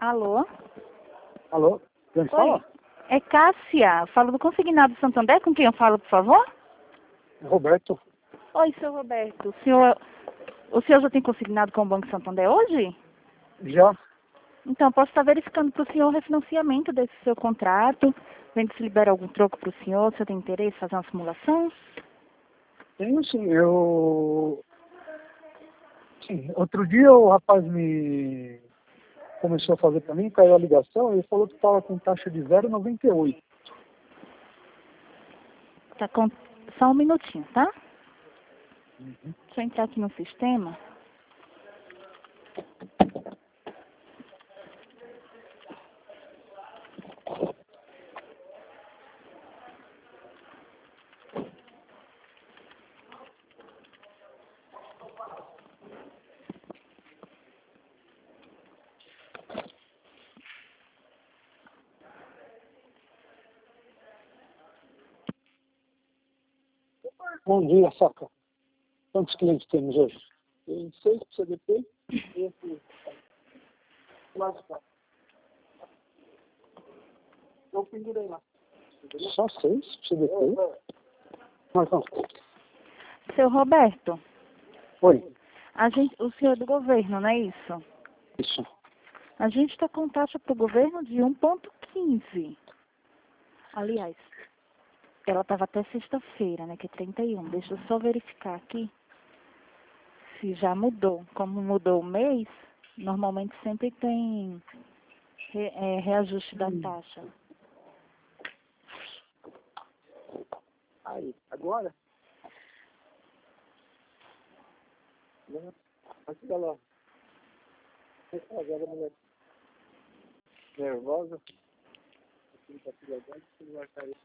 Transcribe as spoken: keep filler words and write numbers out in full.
Alô? Alô? Quem fala? É Cássia. Falo do Consignado Santander. Com quem eu falo, por favor? Roberto. Oi, seu Roberto. O senhor, o senhor já tem consignado com o Banco Santander hoje? Já? Então, posso estar verificando para o senhor o refinanciamento desse seu contrato, vendo se libera algum troco para o senhor, se tem interesse em fazer uma simulação? Tenho sim, eu... Sim, outro dia o rapaz me começou a fazer para mim, caiu a ligação, ele falou que estava com taxa de zero vírgula noventa e oito. Tá com... Só um minutinho, tá? Uhum. Deixa eu entrar aqui no sistema. Bom dia, Saca. Quantos clientes temos hoje? Tem seis para C D P e esse mais quatro. Eu pendurei lá. Só seis para C D P? Marcão. Seu Roberto, Oi. a gente, o senhor é do governo, não é isso? Isso. A gente está com taxa para o governo de um ponto quinze. Aliás, ela estava até sexta-feira, né, que é trinta e um. Deixa eu só verificar aqui se já mudou. Como mudou o mês, normalmente sempre tem re, é, reajuste da taxa. Aí, agora? Aqui da lá. Agora, mulher. Nervosa. Aqui tá